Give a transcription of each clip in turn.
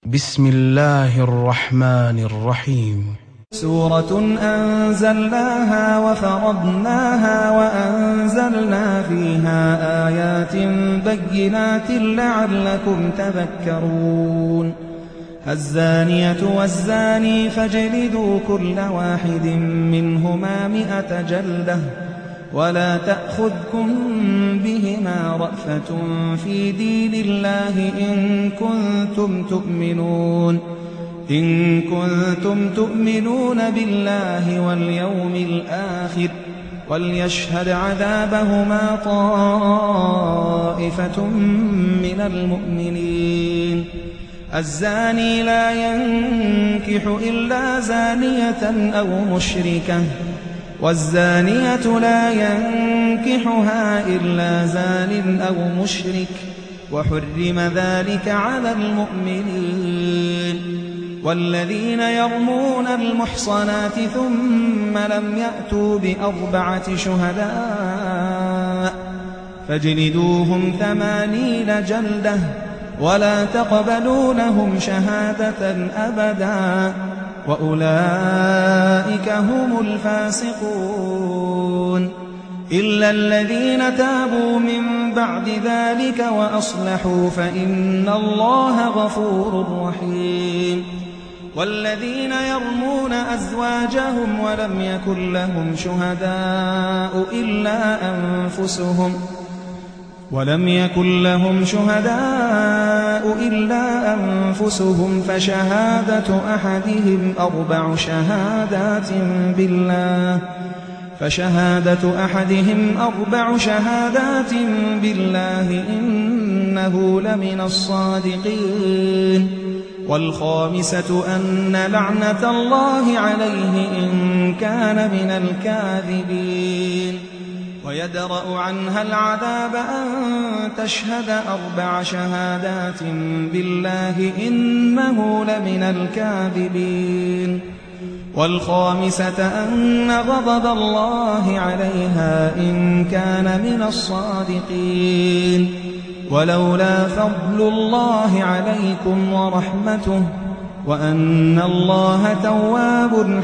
بسم الله الرحمن الرحيم. سورة أنزلناها وفرضناها وأنزلنا فيها آيات بينات لعلكم تذكرون. الزانية والزاني فاجلدوا كل واحد منهما 100 جلدة ولا تأخذكم بهما رأفة في دين الله إن كنتم تؤمنون بالله واليوم الآخر وليشهد عذابهما طائفة من المؤمنين. الزاني لا ينكح إلا زانية أو مشركة والزانية لا ينكحها إلا زان أو مشرك وحرم ذلك على المؤمنين. والذين يرمون المحصنات ثم لم يأتوا ب4 شهداء فاجلدوهم 80 جلدة ولا تقبلوا لهم شهادة أبدا وأولئك هم الفاسقون. إلا الذين تابوا من بعد ذلك وأصلحوا فإن الله غفور رحيم. والذين يرمون أزواجهم ولم يكن لهم شهداء إلا أنفسهم فشهادة أحدهم 4 شهادات بالله إنه لمن الصادقين. والخامسة أن لعنة الله عليه إن كان من الكاذبين. ويدرأ عنها العذاب أن تشهد 4 شهادات بالله إنه لمن الكاذبين. والخامسة أن غضب الله عليها إن كان من الصادقين. ولولا فضل الله عليكم ورحمته وأن الله تواب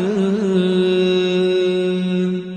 حكيم.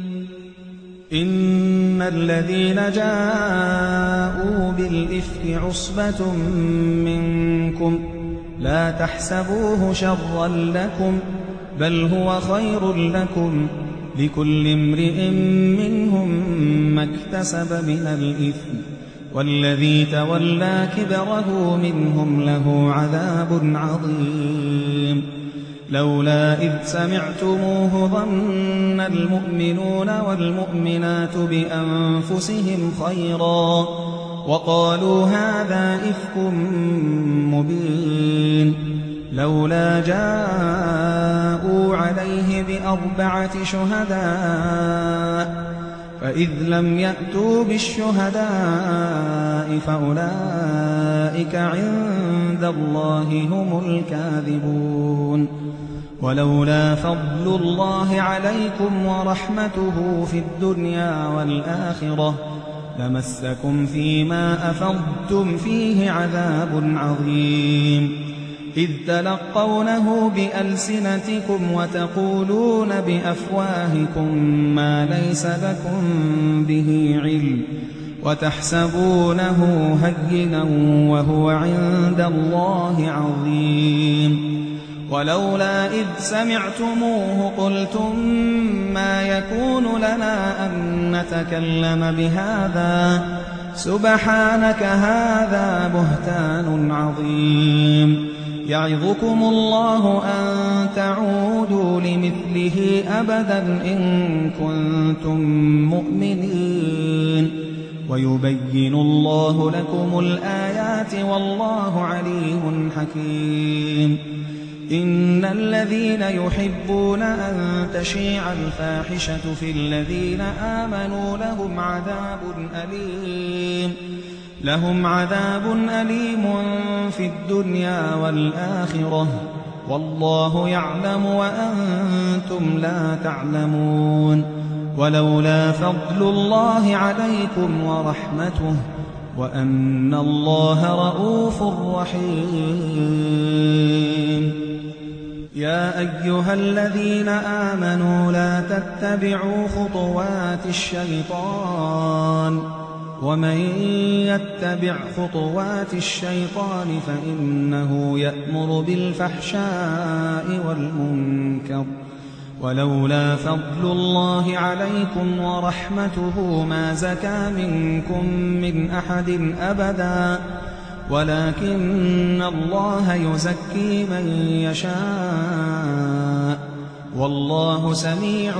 إن الذين جاءوا بالإفك عصبة منكم لا تحسبوه شرا لكم بل هو خير لكم لكل امرئ منهم ما اكتسب من الإثم والذي تولى كبره منهم له عذاب عظيم. لولا إذ سمعتموه ظن المؤمنون والمؤمنات بأنفسهم خيرا وقالوا هذا إفك مبين. لولا جاءوا عليه ب4 شهداء فإذ لم يأتوا بالشهداء فأولئك عند الله هم الكاذبون. ولولا فضل الله عليكم ورحمته في الدنيا والآخرة لمسكم فيما أفضتم فيه عذاب عظيم. إذ تلقونه بألسنتكم وتقولون بأفواهكم ما ليس لكم به علم وتحسبونه هينا وهو عند الله عظيم. ولولا إذ سمعتموه قلتم ما يكون لنا أن نتكلم بهذا سبحانك هذا بهتان عظيم. يعظكم الله أن تعودوا لمثله أبدا إن كنتم مؤمنين. ويبين الله لكم الآيات والله عليم حكيم. إن الذين يحبون أن تشيع الفاحشة في الذين آمنوا لهم عذاب أليم في الدنيا والآخرة والله يعلم وأنتم لا تعلمون. ولولا فضل الله عليكم ورحمته وأن الله رءوف رحيم. أيها الذين آمنوا لا تتبعوا خطوات الشيطان ومن يتبع خطوات الشيطان فإنه يأمر بالفحشاء والمنكر ولولا فضل الله عليكم ورحمته ما زكى منكم من أحد أبدا ولكن الله يزكي من يشاء والله سميع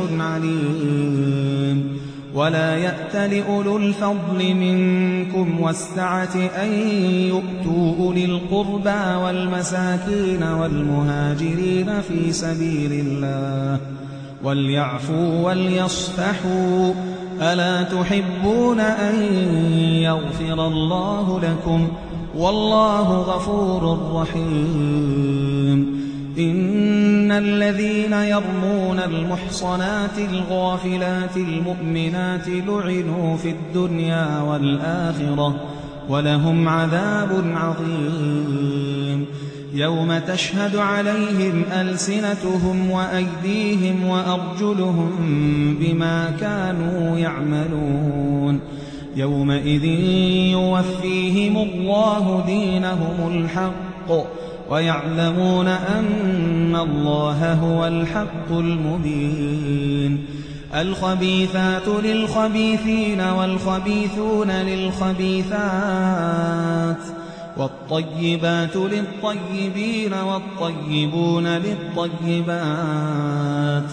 عليم ولا يأتل أولو الفضل منكم والسعة أن يؤتوا أولي القربى والمساكين والمهاجرين في سبيل الله وليعفوا وليصفحوا ألا تحبون أن يغفر الله لكم والله غفور رحيم إن الذين يرمون المحصنات الغافلات المؤمنات لعنوا في الدنيا والآخرة ولهم عذاب عظيم يوم تشهد عليهم ألسنتهم وأيديهم وأرجلهم بما كانوا يعملون يومئذ يوفيهم الله دينهم الحق ويعلمون أن الله هو الحق المبين الخبيثات للخبيثين والخبيثون للخبيثات والطيبات للطيبين والطيبون للطيبات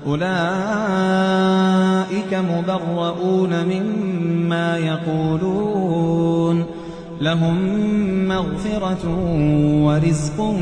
أولئك مبرؤون مما يقولون لهم مغفرة ورزق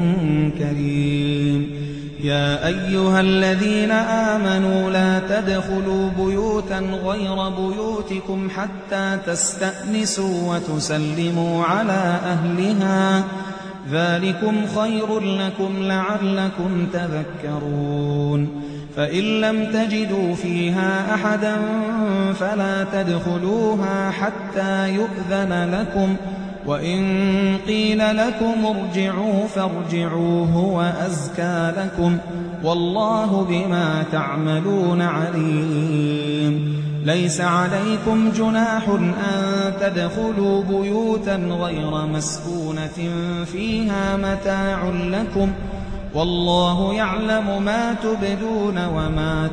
كريم يا أيها الذين آمنوا لا تدخلوا بيوتا غير بيوتكم حتى تستأنسوا وتسلموا على أهلها ذلكم خير لكم لعلكم تذكرون فإن لم تجدوا فيها أحدا فلا تدخلوها حتى يؤذن لكم وإن قيل لكم ارجعوا فارجعوا هو أزكى لكم والله بما تعملون عليم ليس عليكم جناح أن تدخلوا بيوتا غير مسكونة فيها متاع لكم والله يعلم ما تبدون وما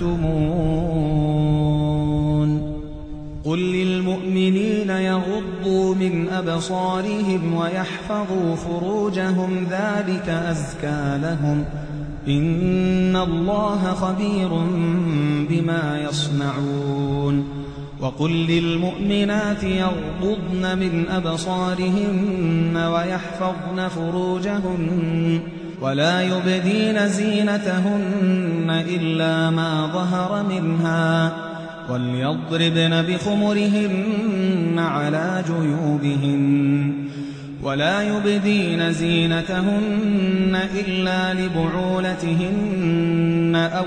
تكتمون قل للمؤمنين يغضوا من أبصارهم ويحفظوا فروجهم ذلك أزكى لهم إن الله خبير بما يصنعون وقل للمؤمنات يغضضن من أبصارهن ويحفظن فروجهن ولا يبدين زينتهن إلا ما ظهر منها وليضربن بخمرهن على جيوبهن ولا يبدين زينتهن إلا لبعولتهن أو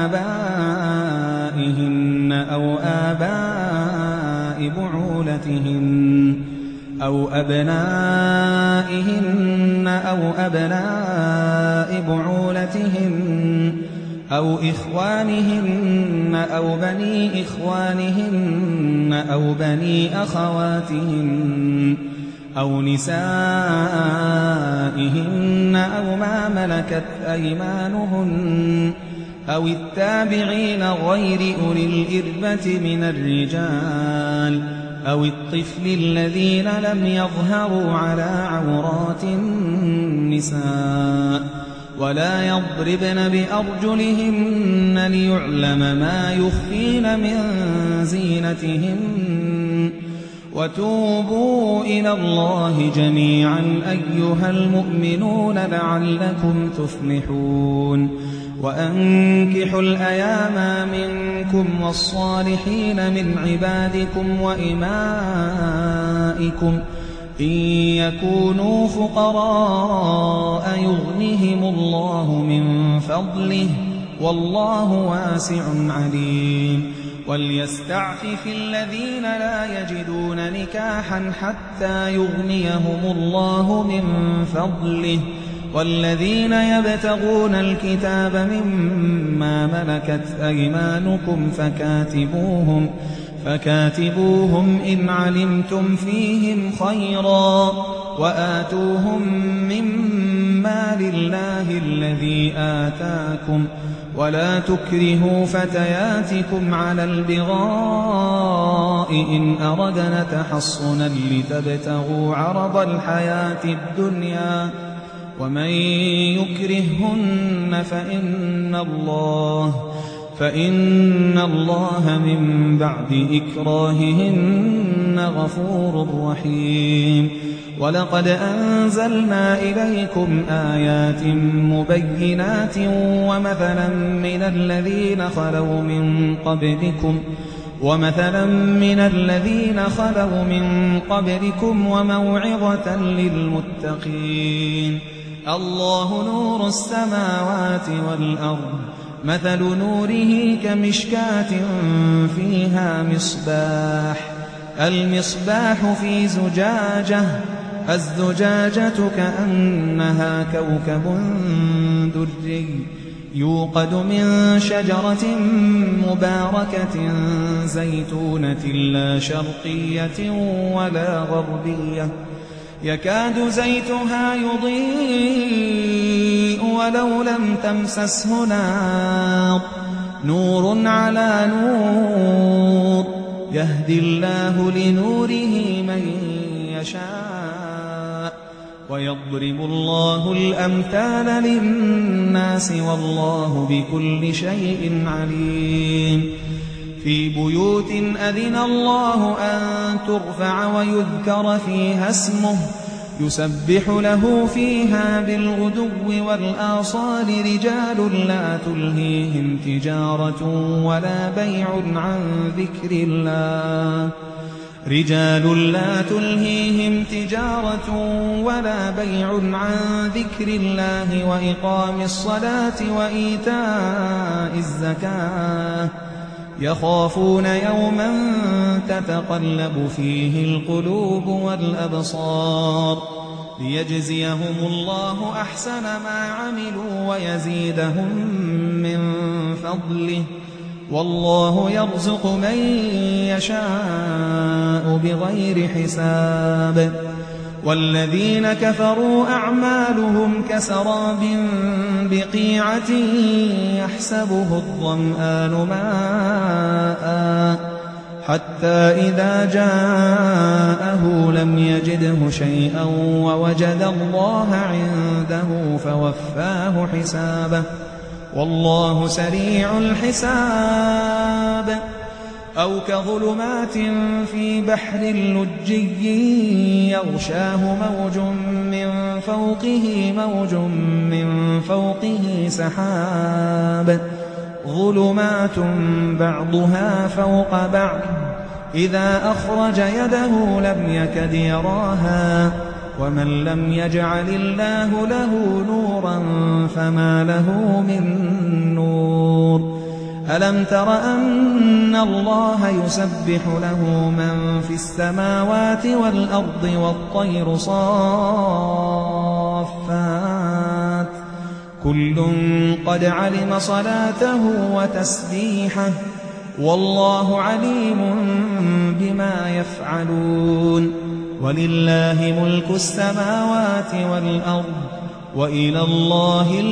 آبائهن أو آباء بعولتهن أو أبنائهن أو أبناء بعولتهن أو إخوانهن أو بني إخوانهن أو بني أخواتهن أو نسائهن أو ما ملكت أيمانهن أو التابعين غير أولي الإربة من الرجال أو الطفل الذين لم يظهروا على عورات النساء ولا يضربن بأرجلهن ليعلم ما يخفين من زينتهن وتوبوا إلى الله جميعا أيها المؤمنون لعلكم تفلحون وأنكحوا الأيام منكم والصالحين من عبادكم وإمائكم إن يكونوا فقراء يغنهم الله من فضله والله واسع عليم وليستعفف الذين لا يجدون نكاحا حتى يغنيهم الله من فضله والذين يبتغون الكتاب مما ملكت أيمانكم فكاتبوهم إن علمتم فيهم خيرا وآتوهم مما لله الذي آتاكم ولا تكرهوا فتياتكم على البغاء إن أردنا تحصنا لتبتغوا عرض الحياة الدنيا ومن يكرههن فإن الله من بعد إكراههن غفور رحيم ولقد أنزلنا إليكم آيات مبينات ومثلا من الذين خلوا من قبلكم وموعظة للمتقين الله نور السماوات والأرض مثل نوره كمشكاة فيها المصباح في زجاجة الزجاجة كأنها كوكب دري يوقد من شجرة مباركة زيتونة لا شرقية ولا غربية يكاد زيتها يضيء ولو لم تمسسه نار نور على نور يهدي الله لنوره من يشاء ويضرب الله الأمثال للناس والله بكل شيء عليم في بيوت أذن الله أن ترفع ويذكر فيها اسمه يسبح له فيها بالغدو والآصال رجال لا تلهيهم تجارة ولا بيع عن ذكر الله وإقام الصلاة وإيتاء الزكاة يخافون يوما تتقلب فيه القلوب والأبصار ليجزيهم الله أحسن ما عملوا ويزيدهم من فضله والله يرزق من يشاء بغير حساب والذين كفروا أعمالهم كسراب بقيعة يحسبه الظمآن ماء حتى إذا جاءه لم يجده شيئا ووجد الله عنده فوفاه حسابه والله سريع الحساب أو كظلمات في بحر لجي يغشاه موج من فوقه سحاب ظلمات بعضها فوق بعض إذا أخرج يده لم يكد يراها ومن لم يجعل الله له نورا فما له من نور ألم تر أن الله يسبح له من في السماوات والأرض والطير صافات كل قد علم صلاته وتسبيحه والله عليم بما يفعلون ولله ملك السماوات والأرض وإلى الله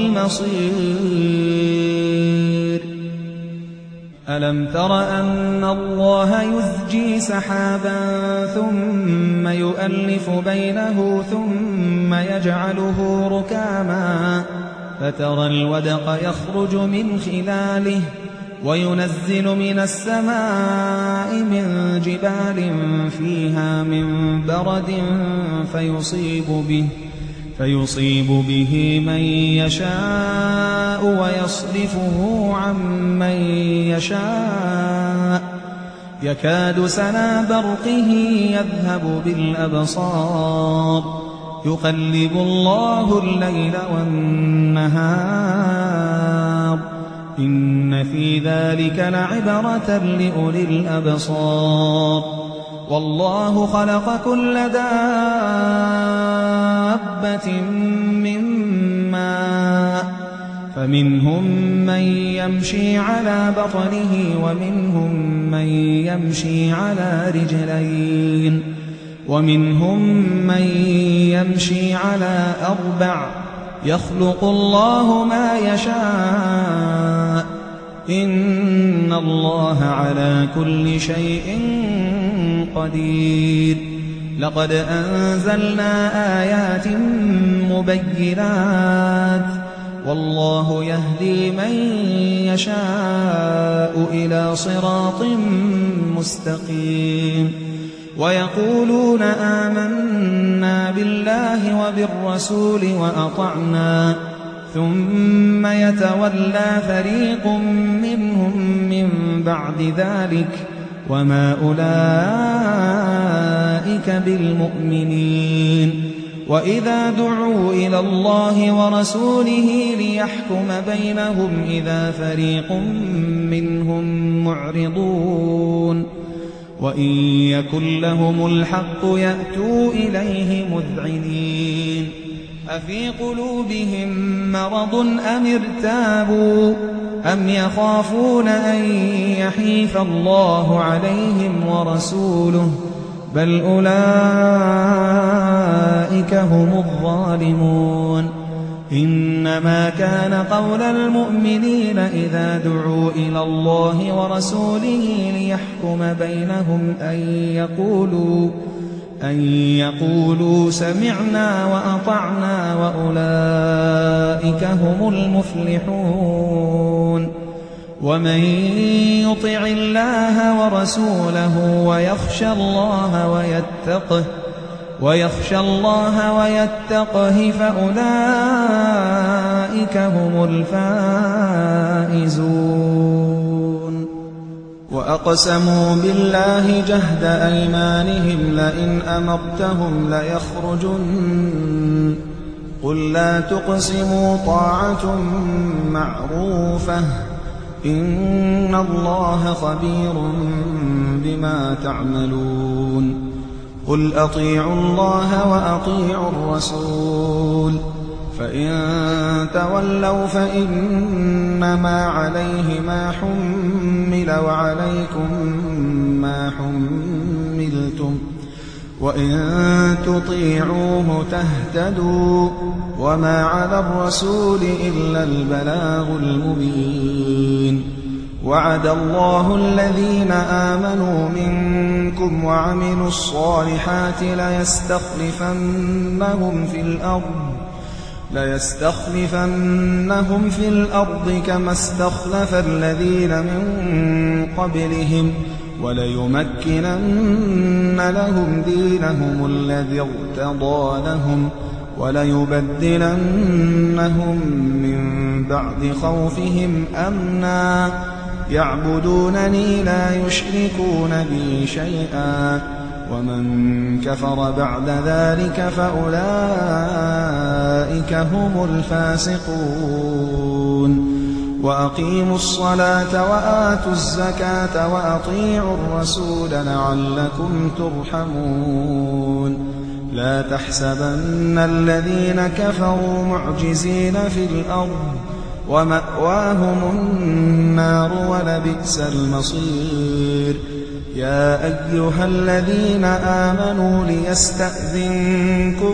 المصير ألم تر أن الله يزجي سحابا ثم يؤلف بينه ثم يجعله ركاما فترى الودق يخرج من خلاله وينزل من السماء من جبال فيها من برد فيصيب به من يشاء ويصرفه عن من يشاء يكاد سنا برقه يذهب بالأبصار يقلب الله الليل والنهار إن في ذلك لعبرة لأولي الأبصار والله خلق كل دابة من ماء فمنهم من يمشي على بطنه ومنهم من يمشي على رجلين ومنهم من يمشي على 4 يخلق الله ما يشاء إن الله على كل شيء قدير لقد أنزلنا آيات مبينات والله يهدي من يشاء إلى صراط مستقيم ويقولون آمنا بالله وبالرسول وأطعنا ثم يتولى فريق منهم من بعد ذلك وما أولئك بالمؤمنين وإذا دعوا إلى الله ورسوله ليحكم بينهم إذا فريق منهم معرضون وإن يكن لهم الحق يأتوا إليه مذعنين أفي قلوبهم مرض أم ارتابوا أم يخافون أن يحيف الله عليهم ورسوله بل أولئك هم الظالمون إنما كان قول المؤمنين إذا دعوا إلى الله ورسوله ليحكم بينهم أن يقولوا سمعنا وأطعنا وأولئك هم المفلحون ومن يطع الله ورسوله ويخشى الله ويتقه فأولئك هم الفائزون وأقسموا بالله جهد أيمانهم لئن أمرتهم ليخرجن قل لا تقسموا طاعة معروفة إن الله خبير بما تعملون قل أطيعوا الله وأطيعوا الرسول فإن تولوا فإنما عليه ما حمل وعليكم ما حملتم وإن تطيعوه تهتدوا وما على الرسول إلا البلاغ المبين وعد الله الذين آمنوا منكم وعملوا الصالحات ليستخلفنهم في الأرض كما استخلف الذين من قبلهم وليمكنن لهم دينهم الذي ارتضى لهم وليبدلنهم من بعد خوفهم أمنا يعبدونني لا يشركون بي شيئا ومن كفر بعد ذلك فأولئك هم الفاسقون وأقيموا الصلاة وآتوا الزكاة وأطيعوا الرسول لعلكم ترحمون لا تحسبن الذين كفروا معجزين في الأرض ومأواهم النار ولبئس المصير يا أيها الذين آمنوا ليستأذنكم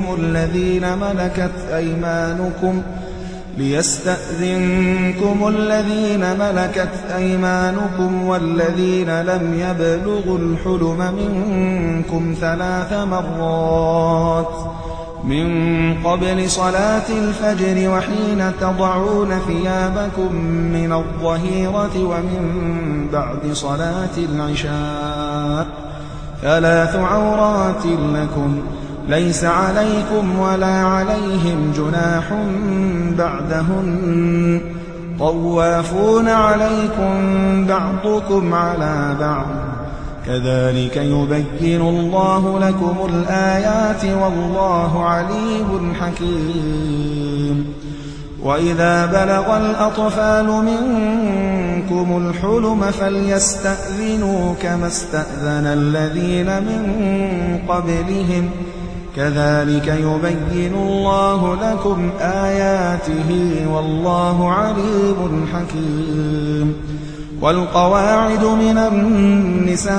الذين ملكت أيمانكم والذين لم يبلغوا الحلم منكم 3 مرات من قبل صلاة الفجر وحين تضعون ثيابكم من الظهيرة ومن بعد صلاة العشاء 3 عورات لكم ليس عليكم ولا عليهم جناح بعدهن طوافون عليكم بعضكم على بعض كذلك يبين الله لكم الآيات والله عليم حكيم وإذا بلغ الأطفال منكم الحلم فليستأذنوا كما استأذن الذين من قبلهم كذلك يبين الله لكم آياته والله عليم حكيم. والقواعد من النساء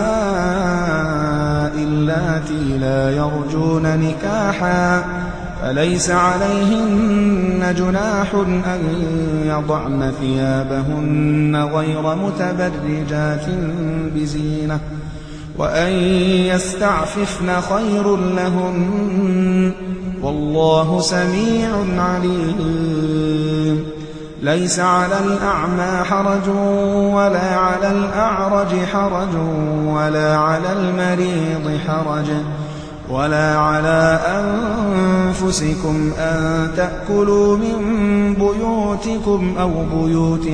اللاتي لا يرجون نكاحا فليس عليهن جناح أن يضعن ثيابهن غير متبرجات بزينة وأن يستعففن خير لهن والله سميع عليم. ليس على الأعمى حرج ولا على الأعرج حرج ولا على المريض حرج ولا على أنفسكم أن تأكلوا من بيوتكم أو بيوت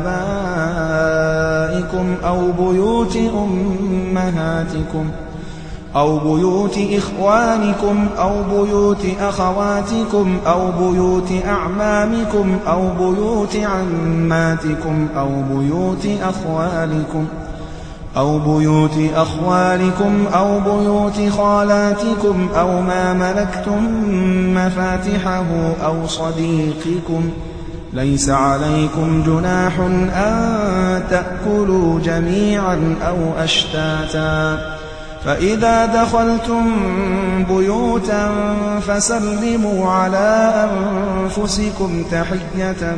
آبائكم أو بيوت أمهاتكم أو بيوت إخوانكم أو بيوت أخواتكم أو بيوت أعمامكم أو بيوت عماتكم أو بيوت أخوالكم أو بيوت خالاتكم أو ما ملكتم مفاتحه أو صديقكم. ليس عليكم جناح أن تأكلوا جميعا أو أشتاتا. فإذا دخلتم بيوتا فسلموا على أنفسكم تحية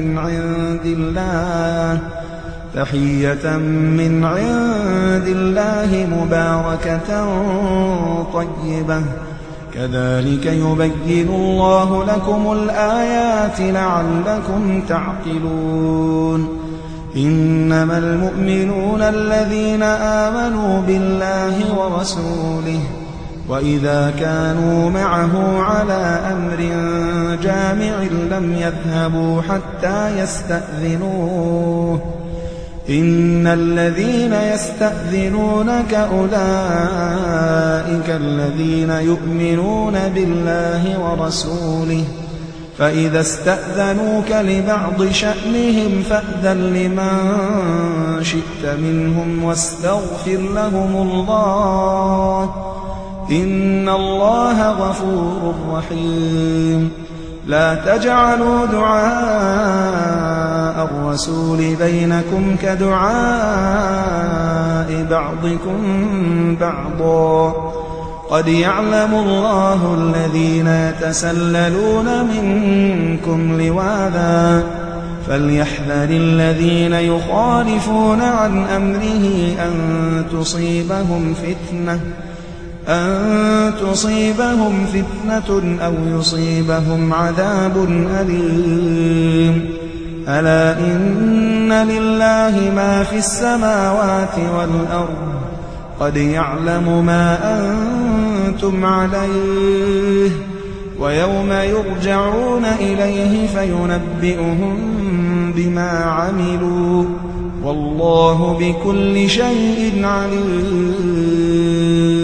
من عند الله مباركة طيبة. كذلك يبين الله لكم الآيات لعلكم تعقلون. إنما المؤمنون الذين آمنوا بالله ورسوله وإذا كانوا معه على أمر جامع لم يذهبوا حتى يستأذنوه. إن الذين يستأذنونك أولئك الذين يؤمنون بالله ورسوله فإذا استأذنوك لبعض شأنهم فأذن لمن شئت منهم واستغفر لهم الله إن الله غفور رحيم. لا تجعلوا دعاء الرسول بينكم كدعاء بعضكم بعضا قد يعلم الله الذين يتسللون منكم لواذا فليحذر الذين يخالفون عن أمره أن تصيبهم فتنة أو يصيبهم عذاب أليم. ألا إن لله ما في السماوات والأرض قد يعلم ما أنتم عليه ويوم يرجعون إليه فينبئهم بما عملوا والله بكل شيء عليم.